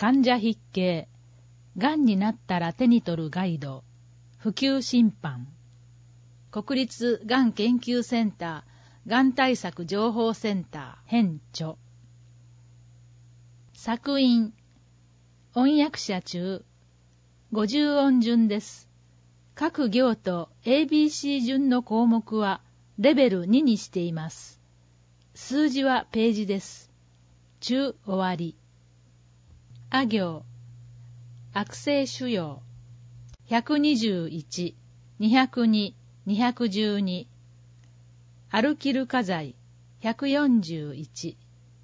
患者筆記、がんになったら手に取るガイド、普及審判、国立がん研究センター、がん対策情報センター、編著。作品、音訳者中、50音順です。各行と ABC 順の項目はレベル2にしています。数字はページです。中終わり。あ行、悪性腫瘍、121、202、212、歩きる家財、141、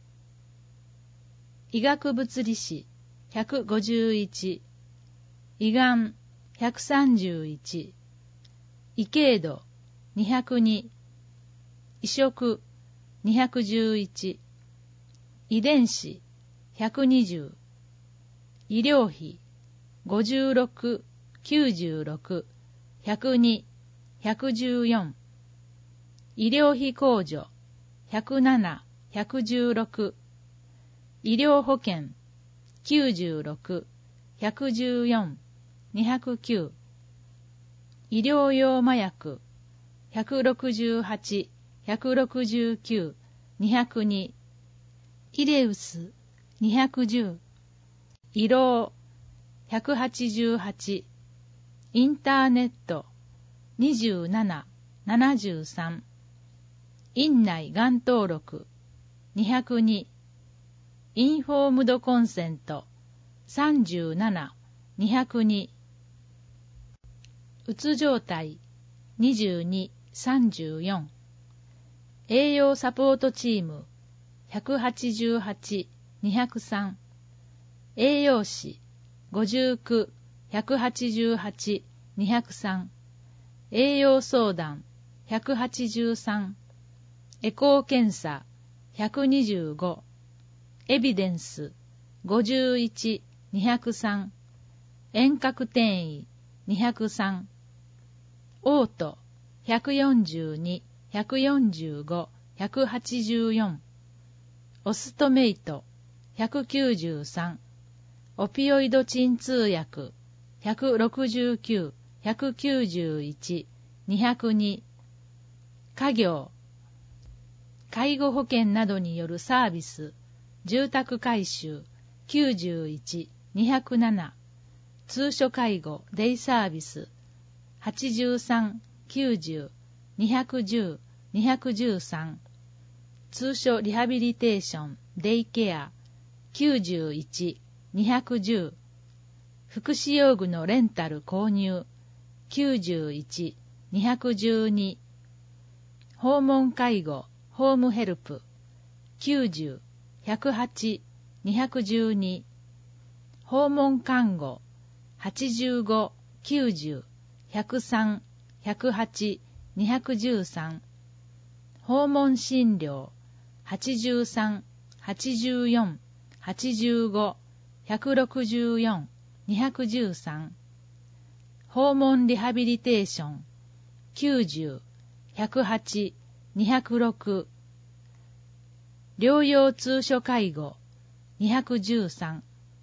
医学物理史、151、胃がん、131、胃経度、202、移植、211、遺伝子、120、医療費、56、96、102、114、医療費控除、107、116、医療保険、96、114、209、医療用麻薬、168、169、202、イレウス、210、胃ろう、188、インターネット、27、73、院内がん登録、202、インフォームドコンセント、37、202、うつ状態、22、34、栄養サポートチーム、188、203、栄養士、59、188、203、栄養相談、183、エコー検査、125、エビデンス、51、203、遠隔転移、203、オート、142、145、184、オストメイト、193、オピオイド鎮痛薬、169、191、202、家業、介護保険などによるサービス、住宅改修、91、207、通所介護、デイサービス、83、90、210、213、通所リハビリテーション、デイケア、91、210、福祉用具のレンタル購入、91、212、訪問介護、ホームヘルプ、90、108、212、訪問看護、85、90、103、108、213、訪問診療、83、84、85、164、213、訪問リハビリテーション、90、108、206、療養通所介護、213、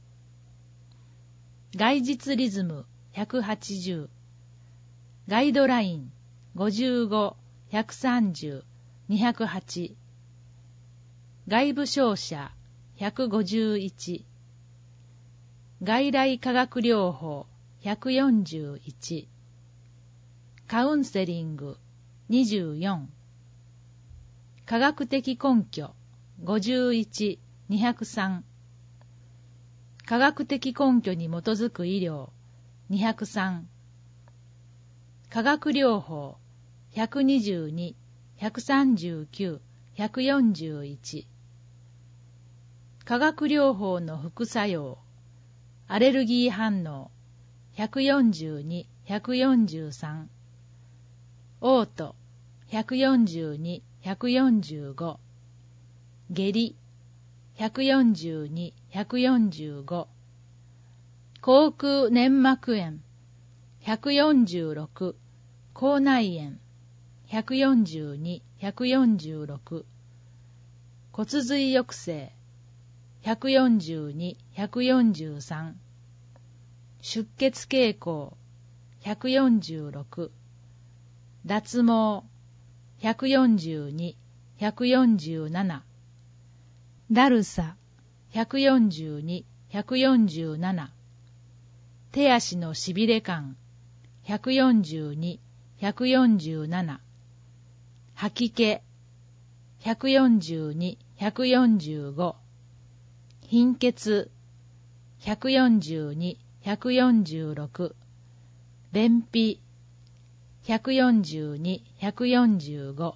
外実リズム、180、ガイドライン、55、130、208、外部照射、151、外来化学療法、141、カウンセリング、24、科学的根拠、51、203、科学的根拠に基づく医療、203、化学療法、122、139、141、化学療法の副作用、アレルギー反応、142、143、嘔吐、142、145、下痢、142、145、口腔粘膜炎、146、口内炎、142、146、骨髄抑制、 142、143。出血傾向、146。脱毛、142、147。だるさ、142、147。手足のしびれ感、142、147。吐き気、142、145。貧血、142、146。便秘、142、145。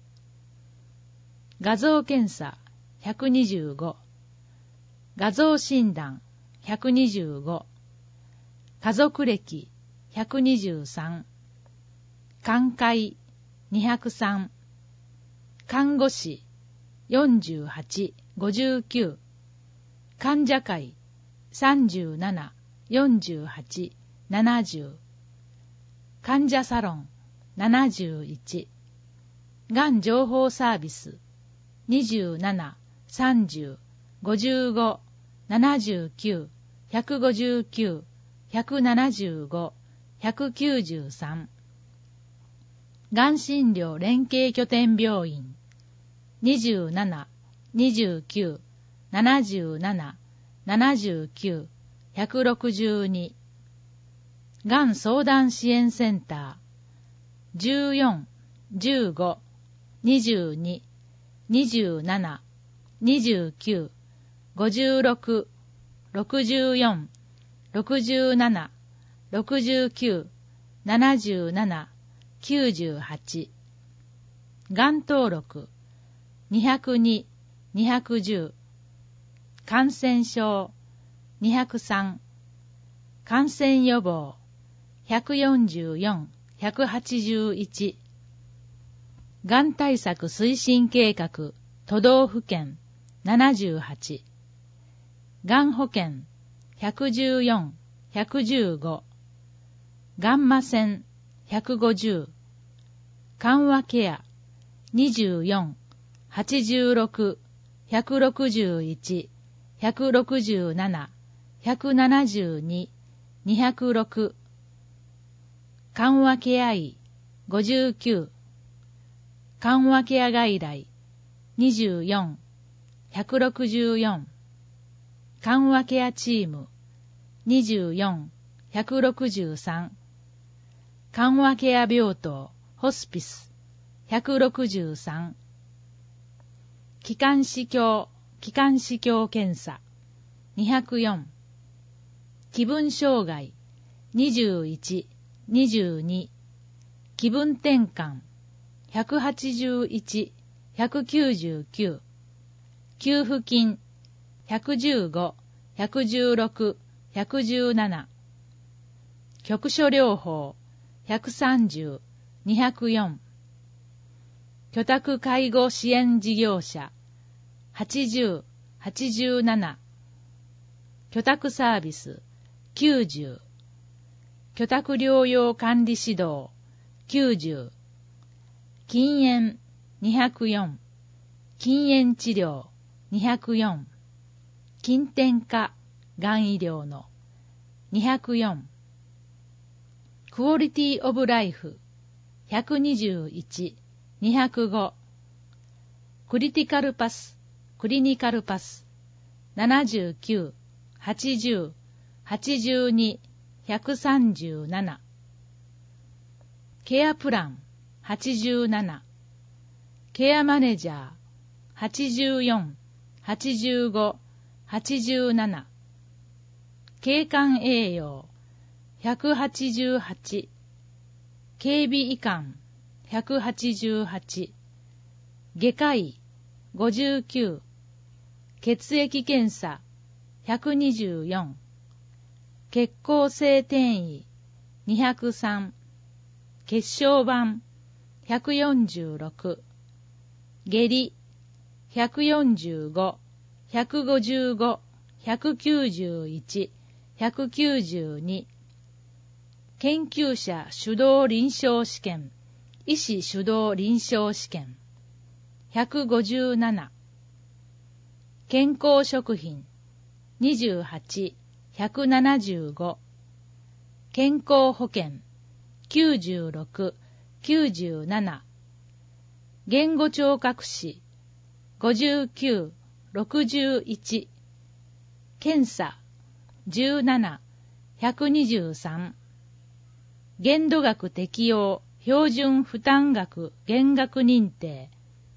画像検査、125。画像診断、125。家族歴、123。寛解、203。看護師、48、59。患者会、37、48、70。患者サロン、71。がん情報サービス、27、30、55、79、159、175、193。がん診療連携拠点病院、27、29、77、79、162。がん相談支援センター、14、15、22、27、29、56、64、67、69、77、98。がん登録、202、210。感染症、203。感染予防、144、181。がん対策推進計画、都道府県、78。がん保険、114、115。ガンマ線、150。緩和ケア、24、86、161、167、172、206。緩和ケア医、59。緩和ケア外来、24、164。緩和ケアチーム、24、163。緩和ケア病棟、ホスピス、163。気管支鏡検査、204。気分障害、21、22。気分転換、181、199。給付金、115、116、117。局所療法、130、204。居宅介護支援事業者、80、87。居宅サービス、90。居宅療養管理指導、90。禁煙、204。禁煙治療、204。筋点化、がん医療の、204。クオリティオブライフ、121、205。クリティカルパス、クリニカルパス、79、80、82、137。ケアプラン、87。ケアマネージャー、84、85、87。経管栄養、188。警備医官、188。外科医、59。血液検査、124。血行性転移、203。血小板、146。下痢、145、155、191、192。研究者主導臨床試験、医師主導臨床試験、157。 健康食品28、175、健康保険96、97、言語聴覚士59、61、検査17、123、限度額適用標準負担額減額認定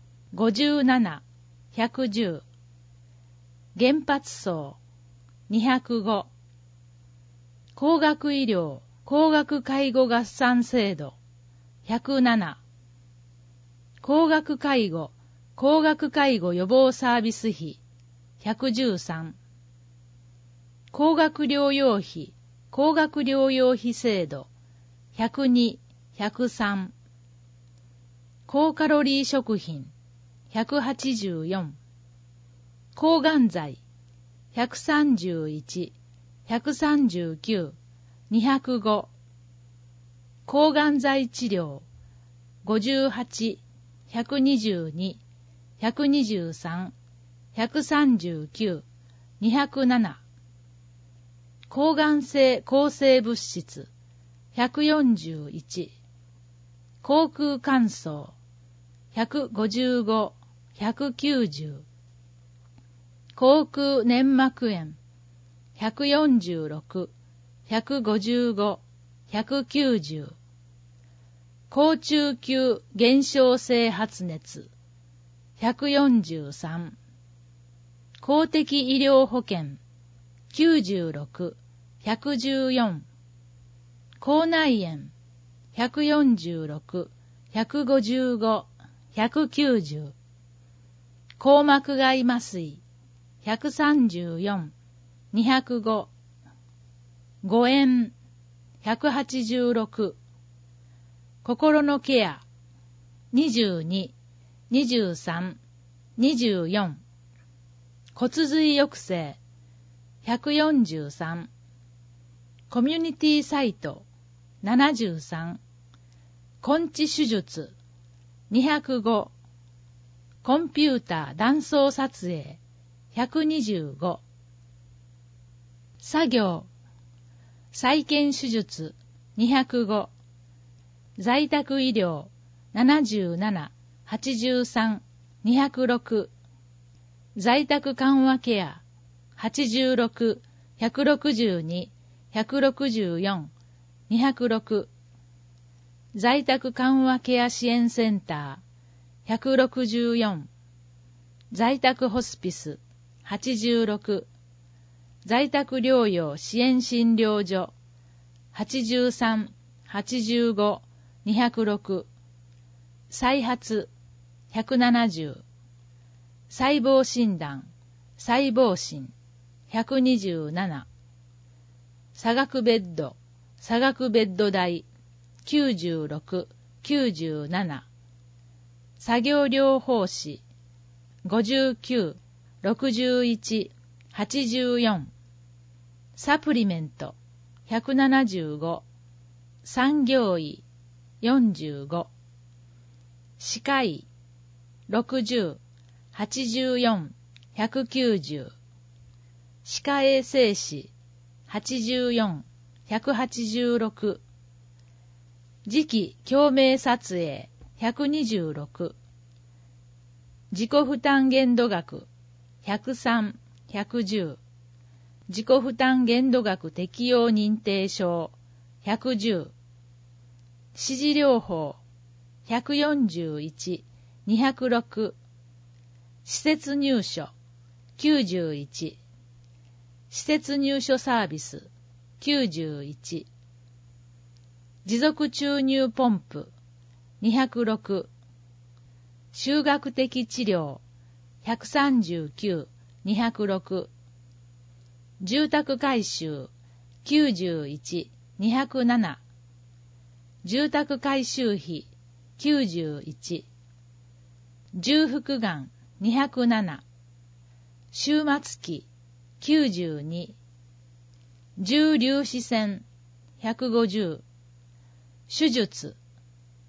57、110、原発層205、高額医療高額介護合算制度107、高額介護高額介護予防サービス費113、高額療養費高額療養費制度102、103、高カロリー食品184、抗がん剤131、139、205、抗がん剤治療58、122、123、139、207、抗がん性抗生物質141、口腔乾燥155、190、口腔粘膜炎146、155、190、高中級減少性発熱143、公的医療保険96、114、口内炎146、155、190、硬膜外麻酔134、205、誤嚥186、心のケア22、23、24、骨髄抑制143、コミュニティサイト73、根治手術205、コンピューター断層撮影125、作業再建手術205、在宅医療77、83、206、在宅緩和ケア86、162、164、206、在宅緩和ケア支援センター164、在宅ホスピス86、在宅療養支援診療所83、85、206、再発170、細胞診断細胞診127、差額ベッド差額ベッド代96、97、作業療法士59、61、84、サプリメント175、産業医45、歯科医60、84、190、歯科衛生士84、186、磁気共鳴撮影126、自己負担限度額103、110、自己負担限度額適用認定証110、指示療法141、206、施設入所91、施設入所サービス91、持続注入ポンプ206、修学的治療139、206、住宅改修91、207、住宅改修費91、重複がん207、終末期92、重粒子線150、手術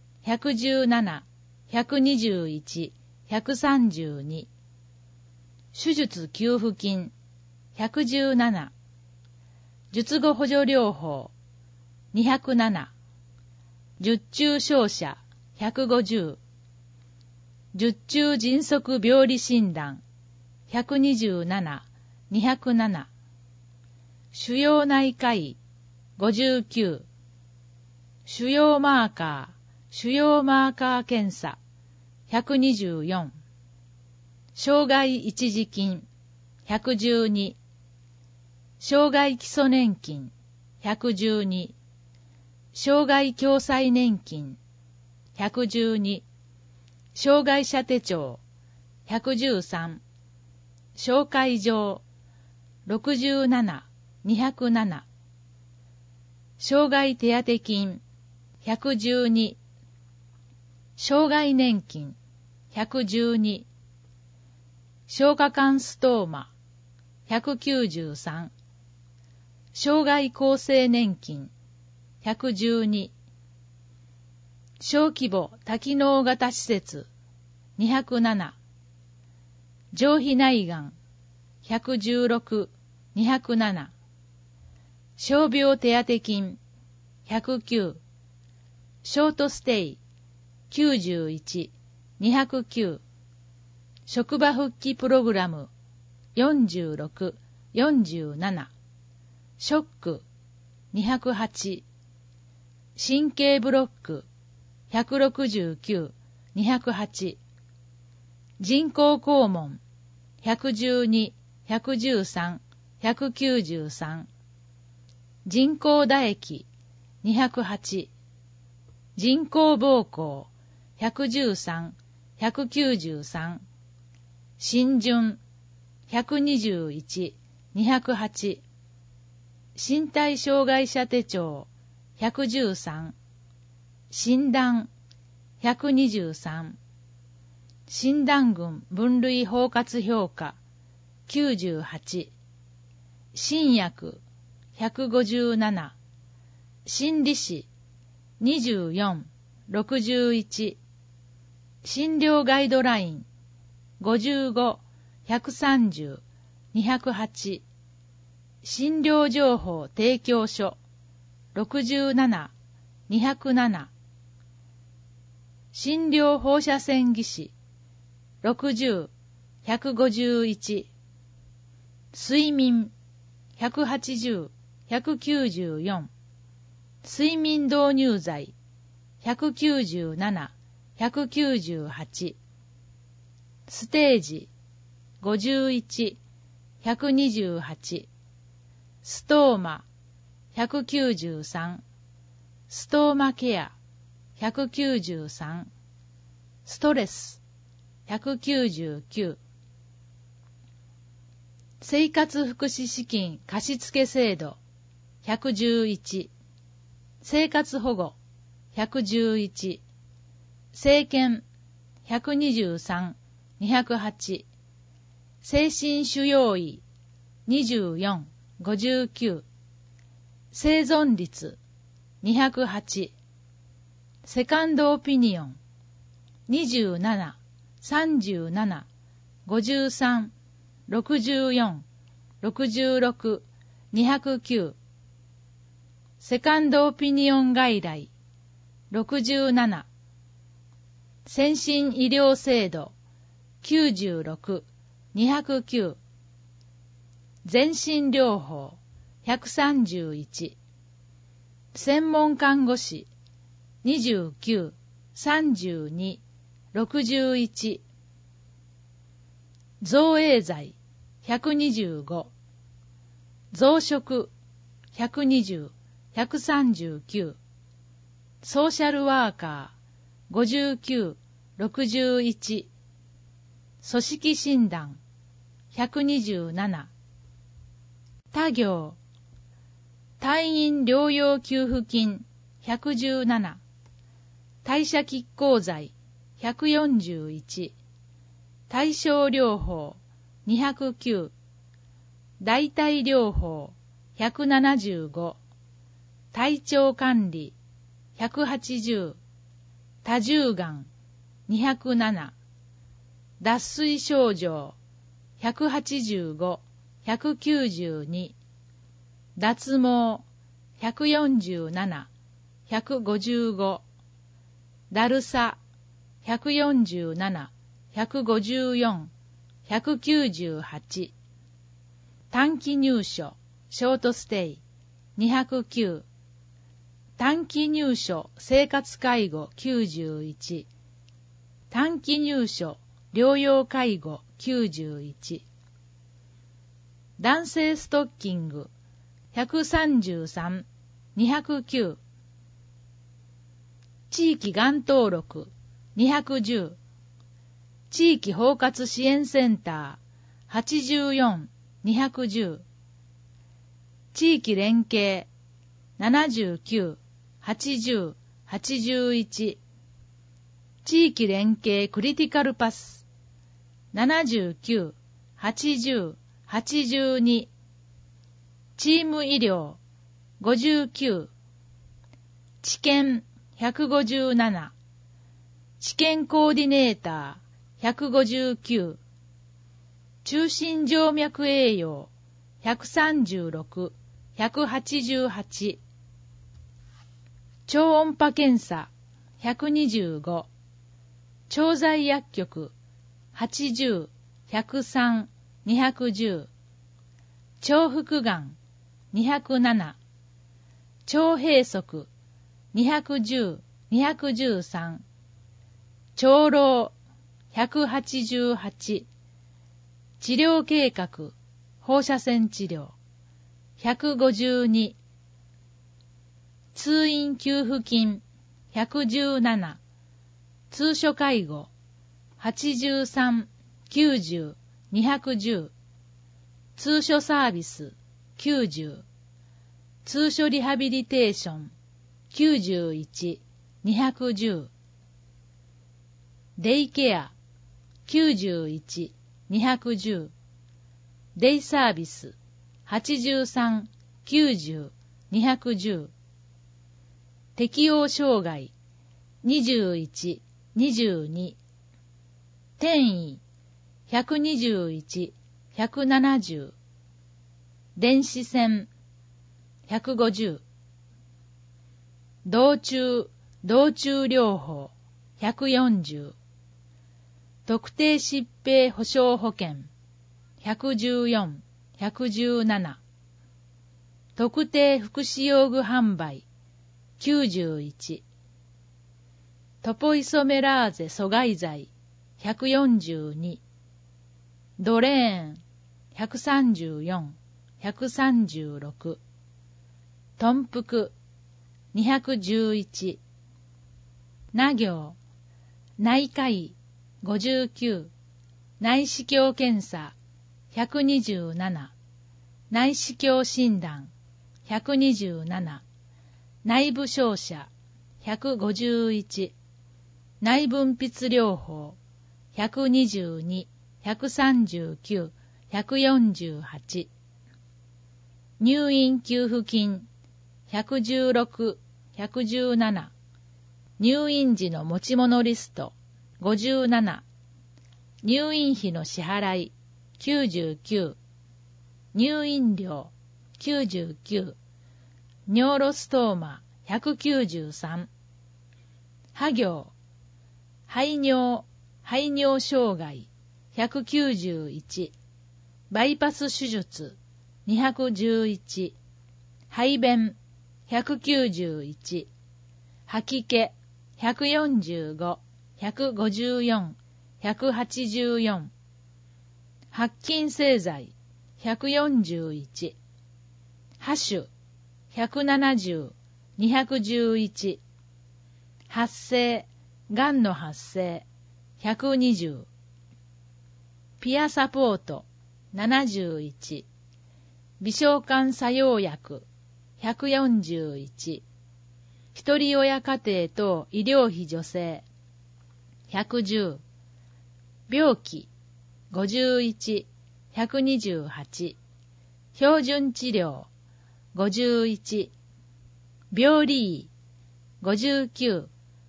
117、121、132、 手術給付金117、術後補助療法207、術中照射150、術中迅速病理診断127、207、腫瘍内科医59、腫瘍マーカー検査124、障害一時金112、障害基礎年金112、障害共済年金112、障害者手帳113、紹介状67、207、障害手当金112、障害年金112、消化管ストーマ193、障害厚生年金112、小規模多機能型施設207、上皮内がん116、207、傷病手当金109、ショートステイ91、209、職場復帰プログラム46、47、ショック208、神経ブロック169、208、人工肛門112、113、193、人工唾液208、人工膀胱113、193、浸潤121、208、身体障害者手帳113、診断123、診断群分類包括評価98、新薬157、心理士24、61、診療ガイドライン55、130、208、診療情報提供書67、207、診療放射線技師60、151、睡眠180、194、睡眠導入剤197、198、ステージ51、128、ストーマ193、ストーマケア193、ストレス199、生活福祉資金貸付制度111、生活保護111、生検123、208、精神腫瘍医24、59、生存率208、セカンドオピニオン27、37、53、64、66、209、セカンドオピニオン外来67、先進医療制度96、209、全身療法131、専門看護師29、32、61、造影剤125、増殖120、139、ソーシャルワーカー59、61、組織診断127、他行、退院療養給付金117、代謝拮抗剤141、対症療法209、代替療法175、体調管理180、多重がん207、脱水症状 185、192、脱毛147、155、だるさ147、154、198、短期入所、ショートステイ209、短期入所生活介護91、短期入所療養介護91、男性ストッキング133、209、地域がん登録210、地域包括支援センター84、210、地域連携79、80、81、地域連携クリティカルパス79、80、82、チーム医療59、治験157、治験コーディネーター159、中心静脈栄養136、188、超音波検査125、調剤薬局80、103、210、腸腹がん207、腸閉塞210、213、長老188、治療計画放射線治療152、通院給付金117、通所介護83、90、210、通所サービス90、通所リハビリテーション91、210、デイケア91、210、デイサービス83、90、210、適応障害21、22、転移121、170、電子線150、道中療法140、特定疾病保障保険114、117、特定福祉用具販売91、トポイソメラーゼ阻害剤142、ドレーン134、136、頓服211、な行、内科医59、内視鏡検査127、内視鏡診断127、内部照射151、内分泌療法122、139、148、入院給付金116、117、入院時の持ち物リスト57、入院費の支払い99、入院料99、ニョーロストーマ193、破行、排尿障害191、バイパス手術211、排便191、吐き気145、154、184、発筋製剤141、播種170、211、発生、がんの発生120、ピアサポート71、微小管作用薬141、一人親家庭等医療費助成110、病気51、128、標準治療51、病理医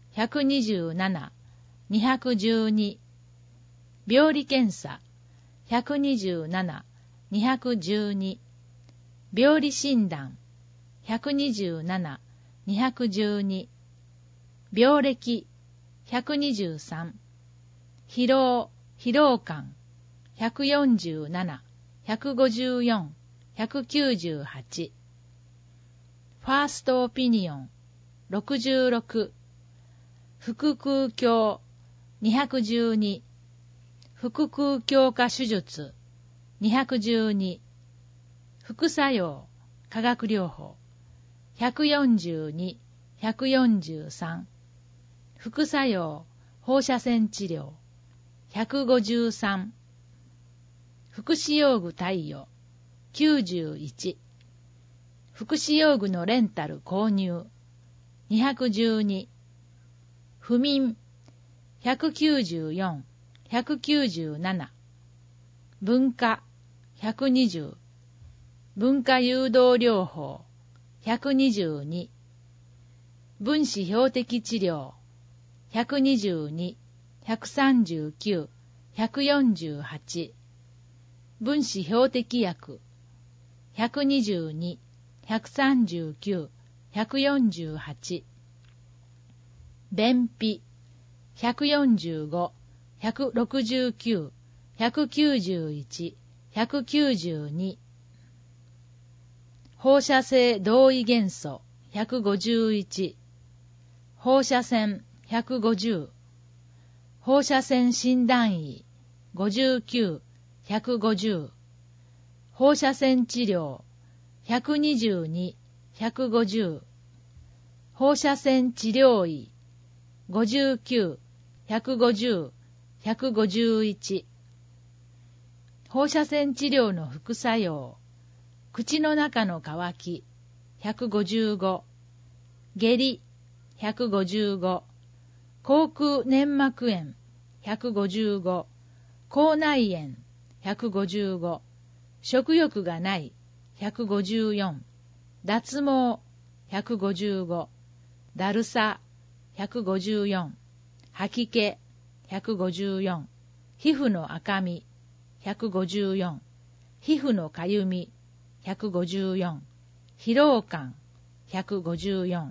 59、127、212、病理検査 127、212。病理診断、127、212。病歴、123。疲労、疲労感、147、154、198。ファーストオピニオン、66。腹腔鏡、212。腹腔鏡下手術、212。副作用、化学療法、142、143。副作用、放射線治療、153。福祉用具貸与、91。福祉用具のレンタル購入、212。不眠、194、197。文化、120。文化誘導療法、122。分子標的治療、122、139、148。分子標的薬、122、139、148。便秘、145、169、191、192。放射性同位元素、151。放射線、150。放射線診断医、59、150。放射線治療、122、150。放射線治療医、59、150、151。放射線治療の副作用、口の中の渇き、155。下痢、155。口腔粘膜炎、155。口内炎、155。食欲がない、154。脱毛、155。だるさ、154。吐き気、154。皮膚の赤み、154。皮膚のかゆみ、154。疲労感、154。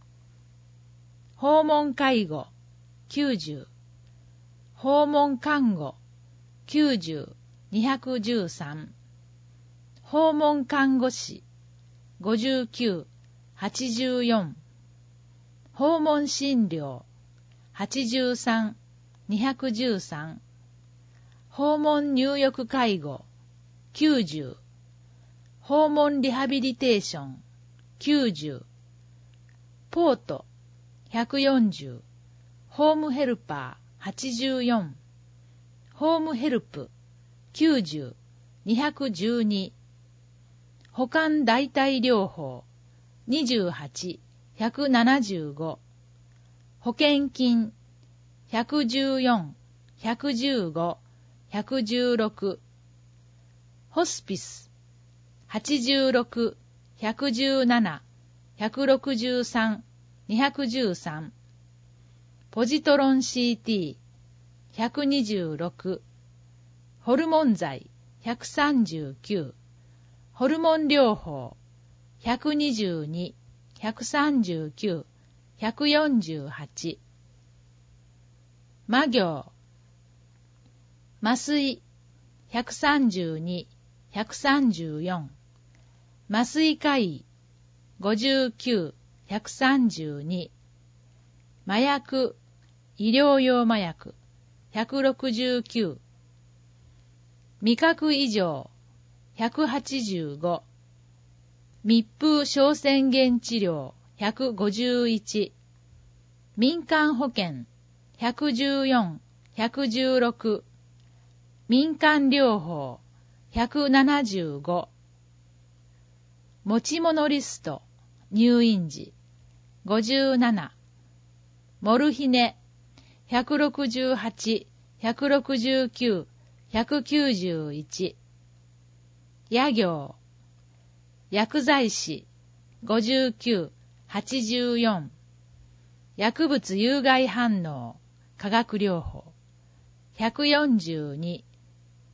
訪問介護、90。訪問看護、90、213。訪問看護師、59、84。訪問診療、83、213。訪問入浴介護、90。訪問リハビリテーション、90。ポート、140。ホームヘルパー、84。ホームヘルプ、90、212。保管代替療法、28、175。保険金、114、115、116。ホスピス、86、117、163、213。ポジトロン CT、126。ホルモン剤、139。ホルモン療法、122、139、148。麻行、麻酔、132、134。麻酔科医、59、132。麻薬、医療用麻薬、169。味覚異常、185。密封小宣言治療、151。民間保険、114、116。民間療法、175。持ち物リスト、入院時、57。モルヒネ、168、169、191。薬業、薬剤師、59、84。薬物有害反応、化学療法、142。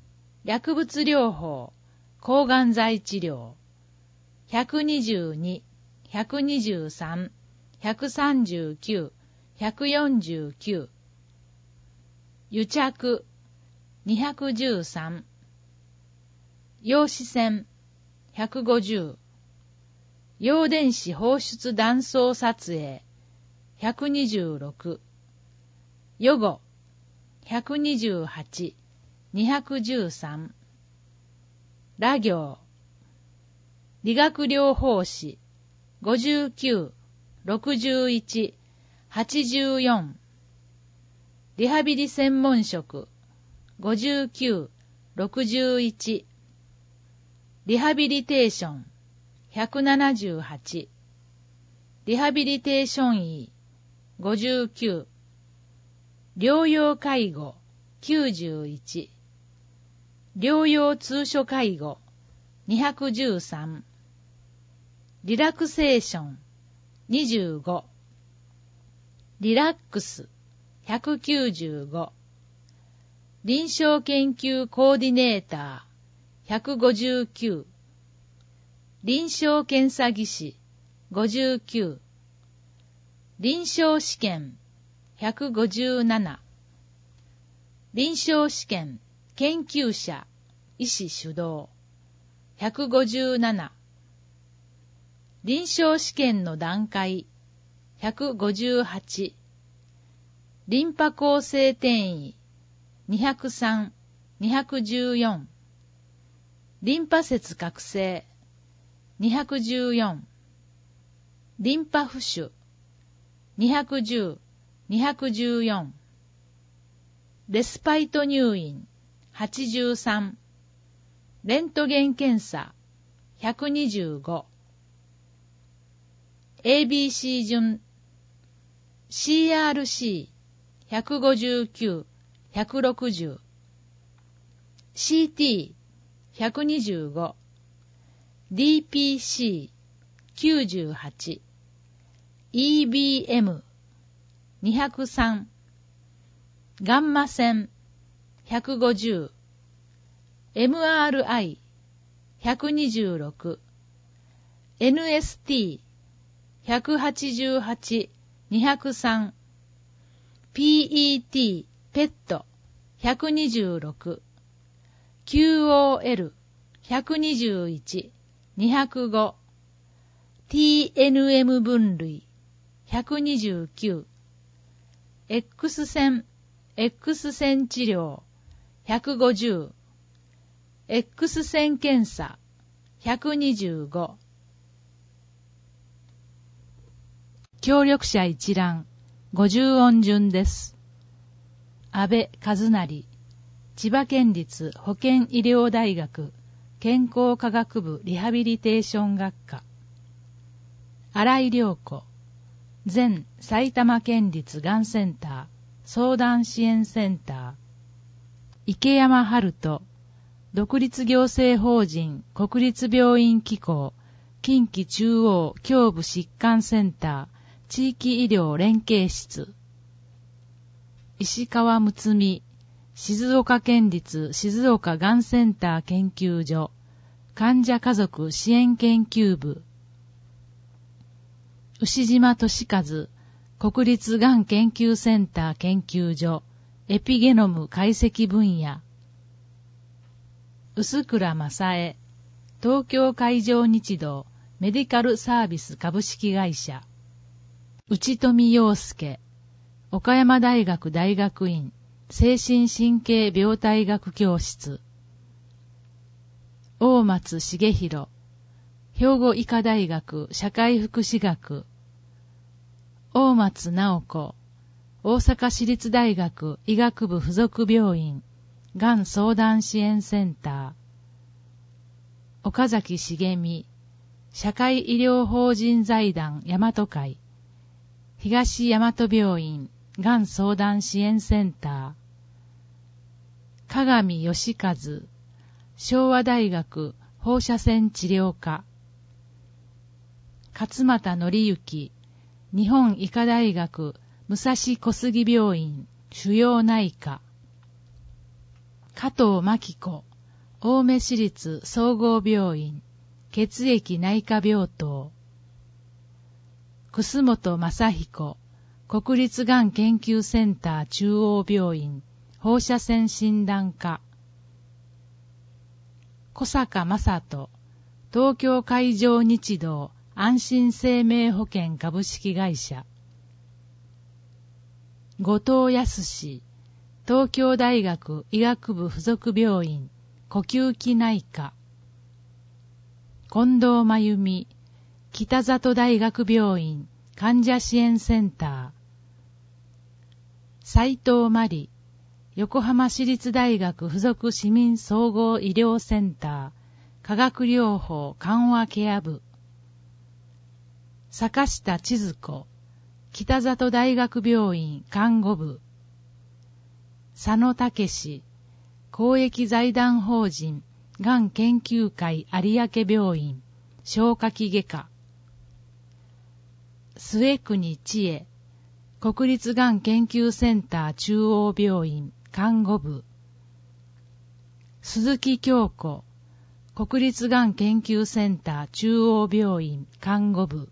薬物療法、抗がん剤治療、122、123、139、149、癒着、213、陽子線、150、陽電子放出断層撮影、126、予後、128、213、ラ行、理学療法士、59、61、84、リハビリ専門職、59、61、リハビリテーション、178、リハビリテーション医、59、療養介護、91、療養通所介護、213、リラクセーション、25、リラックス、195、臨床研究コーディネーター、159、臨床検査技師、59、臨床試験、157、臨床試験、研究者、医師主導、157、臨床試験の段階、158、リンパ構成転移、203、214、リンパ節覚醒、214、リンパ浮腫、210、214、レスパイト入院、83、レントゲン検査、125、ABC 順、CRC、159、160、CT、125、DPC、98、EBM、203、ガンマ線、150、MRI、126、NST、188、203、PET、ペット、126、QOL、121、205、TNM 分類、129、X 線、X 線治療、150、X 線検査、125、協力者一覧、50音順です。安倍和成、千葉県立保健医療大学健康科学部リハビリテーション学科。新井良子、前埼玉県立がんセンター相談支援センター。池山春人、独立行政法人国立病院機構近畿中央胸部疾患センター地域医療連携室。石川睦美、静岡県立静岡がんセンター研究所患者家族支援研究部。牛島俊和、国立がん研究センター研究所エピゲノム解析分野。臼倉正恵、東京海上日動メディカルサービス株式会社。内富陽介、岡山大学大学院精神神経病態学教室。大松重弘、兵庫医科大学社会福祉学。大松直子、大阪市立大学医学部附属病院がん相談支援センター。岡崎茂美、社会医療法人財団大和会東大和病院がん相談支援センター。鏡義和、昭和大学放射線治療科。勝又則之、日本医科大学武蔵小杉病院腫瘍内科。加藤真紀子、 青梅市立総合病院血液内科病棟、楠本正彦国立がん研究センター中央病院放射線診断科、小坂正人東京海上日動安心生命保険株式会社、後藤康東京大学医学部附属病院呼吸器内科、近藤真由美北里大学病院患者支援センター、斉藤真理横浜市立大学附属市民総合医療センター化学療法緩和ケア部、坂下千鶴子北里大学病院看護部、佐野武公益財団法人がん研究会有明病院消化器外科、末国千恵国立がん研究センター中央病院看護部、鈴木京子国立がん研究センター中央病院看護部、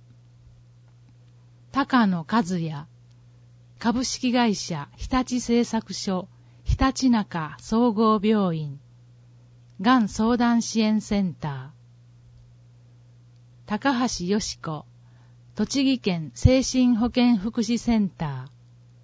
高野和也株式会社日立製作所ひたちなか総合病院がん相談支援センター、高橋よし子栃木県精神保健福祉センター、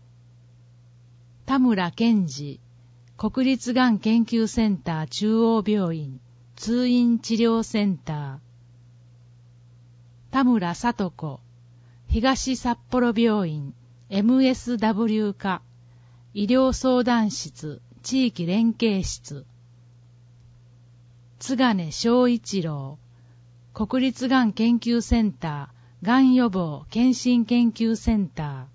田村健二国立がん研究センター中央病院通院治療センター、田村聡子東札幌病院 MSW 科医療相談室地域連携室、津金正一郎国立がん研究センターがん予防検診研究センター、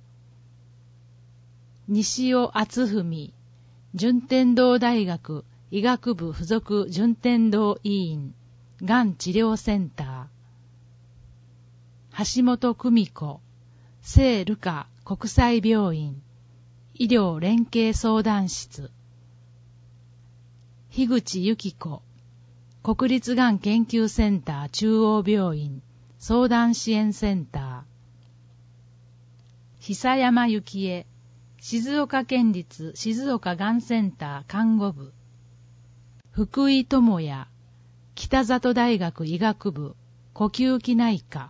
西尾敦文順天堂大学医学部附属順天堂医院がん治療センター、橋本久美子聖ルカ国際病院医療連携相談室、樋口由紀子国立がん研究センター中央病院相談支援センター、久山幸恵静岡県立静岡がんセンター看護部、福井智也北里大学医学部呼吸器内科、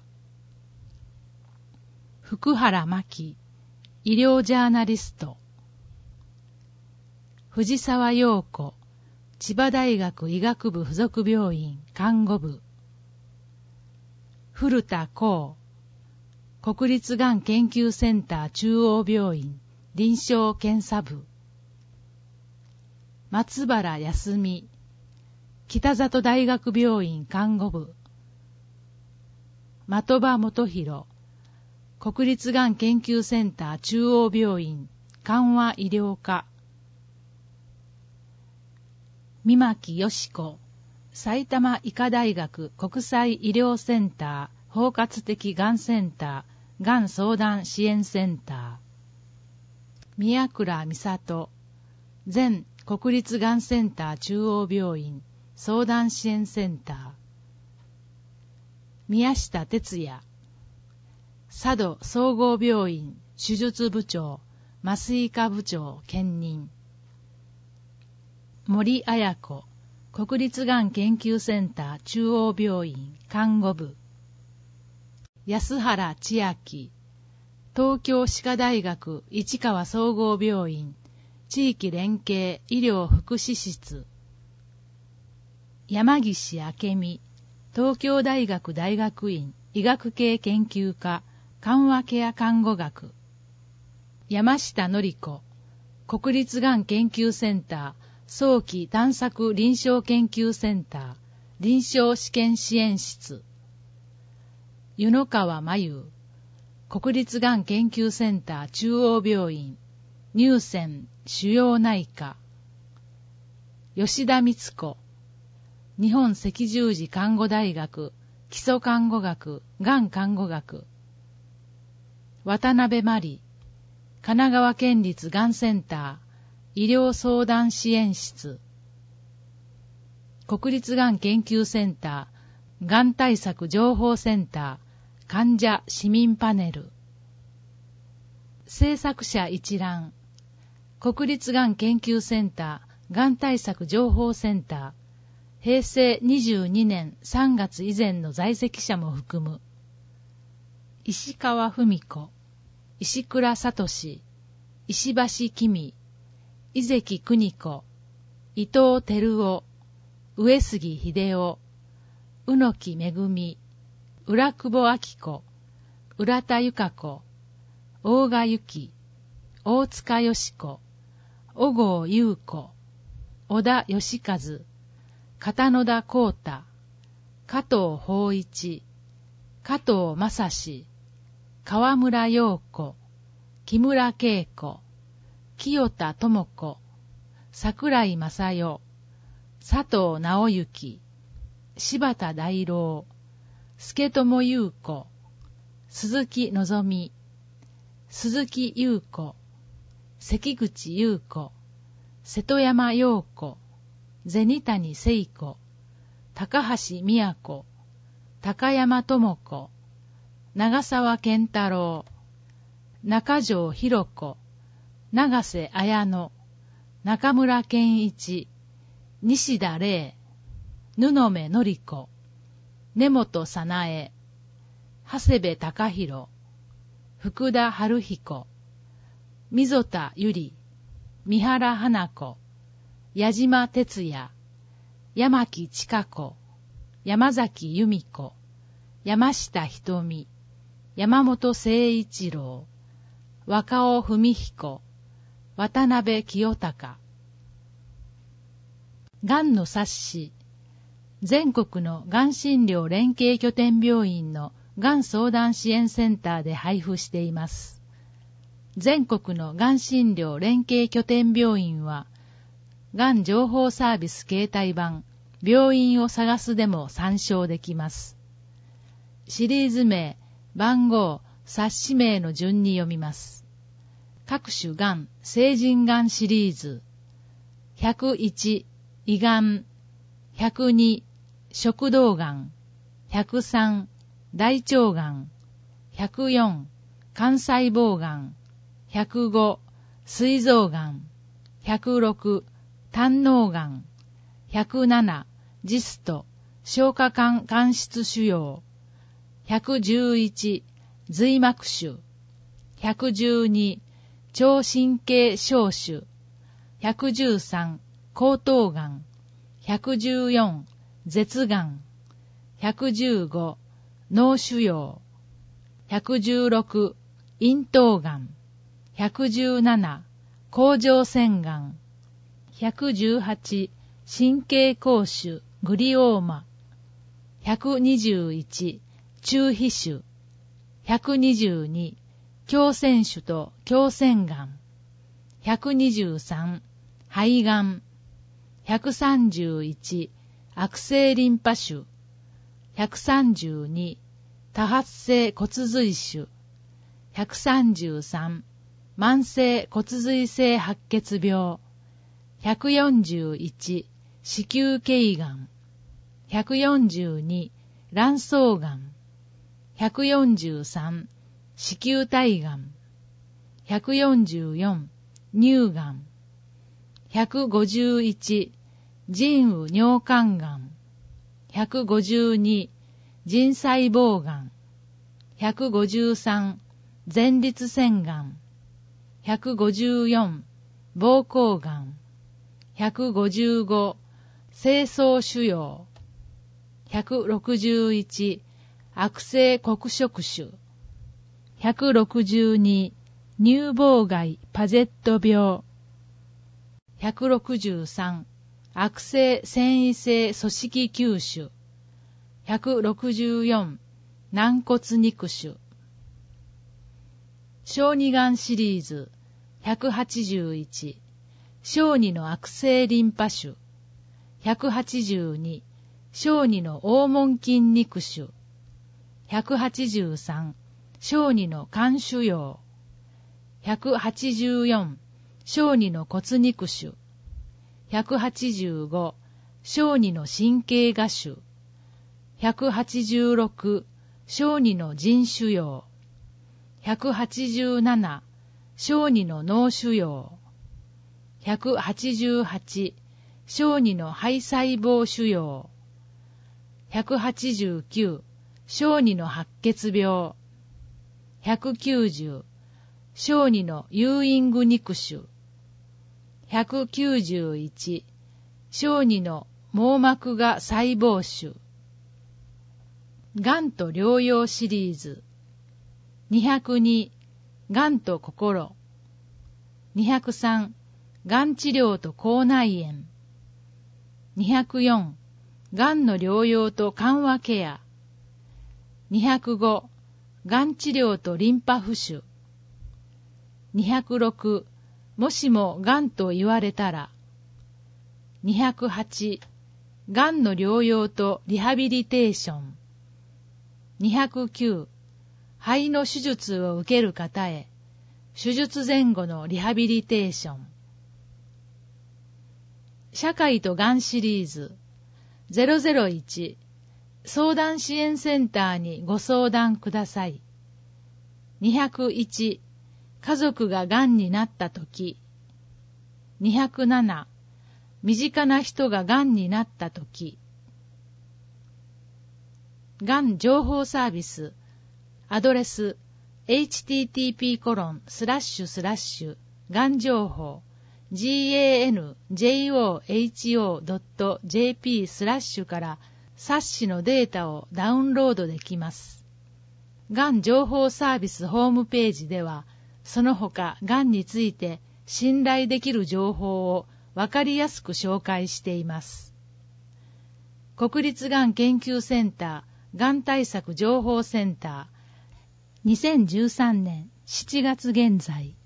福原真希医療ジャーナリスト、藤沢陽子千葉大学医学部附属病院看護部、古田光国立がん研究センター中央病院臨床検査部、松原康美北里大学病院看護部、的場元弘国立がん研究センター中央病院緩和医療科、三巻よし子埼玉医科大学国際医療センター包括的がんセンターがん相談支援センター、宮倉美里前国立がんセンター中央病院相談支援センター、宮下哲也佐渡総合病院手術部長麻酔科部長兼任、森彩子国立がん研究センター中央病院看護部、安原千秋東京歯科大学市川総合病院地域連携医療福祉室、山岸明美東京大学大学院医学系研究科緩和ケア看護学、山下典子国立がん研究センター早期探索臨床研究センター臨床試験支援室、湯野川真由国立がん研究センター中央病院乳腺腫瘍内科、吉田光子日本赤十字看護大学基礎看護学がん看護学、渡辺真理神奈川県立がんセンター医療相談支援室、 国立がん研究センター、がん対策情報センター、患者市民パネル。制作者一覧。国立がん研究センター、がん対策情報センター、平成22年3月以前の在籍者も含む。石川文子、石倉聡、石橋君、井関邦子、伊藤照夫、上杉秀夫、宇野木恵、浦久保明子、浦田由香子、大賀由紀、大塚よし子、小郷優子、小田義和、片野田光太、加藤法一、加藤正史、川村陽子、木村恵子、清田智子、桜井正代、佐藤直之、柴田大郎、助友優子、鈴木のぞみ、鈴木優子、関口優子、瀬戸山陽子、銭谷聖子、高橋宮子、高山智子、長沢健太郎、中条博子、長瀬綾乃、中村健一、西田玲、布目典子、根本早苗、長谷部隆弘、福田春彦、溝田由里、三原花子、矢島哲也、山木千佳子、山崎由美子、山下瞳、山本誠一郎、若尾文彦、渡辺清隆。がんの冊子。全国のがん診療連携拠点病院のがん相談支援センターで配布しています。全国のがん診療連携拠点病院は、がん情報サービス携帯版、病院を探すでも参照できます。シリーズ名、番号、冊子名の順に読みます。各種がん、成人がんシリーズ。101、胃がん。102、食道がん。103、大腸がん。104、肝細胞がん。105、膵臓がん。106、胆嚢がん。107、ジスト、消化管間質腫瘍。111、髄膜腫。112、腸神経小腫。113、喉頭がん。114、舌がん。115、脳腫瘍。116、咽頭がん。117、甲状腺がん。118、神経膠腫、グリオーマ。121、中皮腫。122、胸腺腫と胸腺がん。123、肺がん。131、悪性リンパ腫。132、多発性骨髄腫。133、慢性骨髄性白血病。141、子宮頸がん。142、卵巣がん。143、子宮体がん。144、乳がん。151、腎盂尿管がん。152、腎細胞がん。153、前立腺がん。154、膀胱がん。155、精巣腫瘍。161、悪性黒色腫。162、乳房外パジェット病。163、悪性繊維性組織球腫。164、軟骨肉腫。小児がんシリーズ。181、小児の悪性リンパ腫。182、小児の黄門筋肉腫。183、小児の肝腫瘍。184、小児の骨肉腫。185、 小児の神経芽腫。186、小児の腎腫瘍。187、小児の脳腫瘍。188、小児の肺細胞腫瘍。189、小児の白血病。190、小児のユーイング肉腫。191、小児の網膜芽細胞腫。がんと療養シリーズ。202、がんと心。203、がん治療と口内炎。204、がんの療養と緩和ケア。205、がん治療とリンパ浮腫。206、もしもがんと言われたら。208、がんの療養とリハビリテーション。209、肺の手術を受ける方へ、手術前後のリハビリテーション。社会とがんシリーズ。001、相談支援センターにご相談ください。201、家族ががんになったとき。207、身近な人ががんになったとき。がん情報サービス。アドレス http:// がん情報 ganjoho.jp/ から冊子のデータをダウンロードできます。がん情報サービスホームページでは、その他がんについて信頼できる情報をわかりやすく紹介しています。国立がん研究センターがん対策情報センター、2013年7月現在。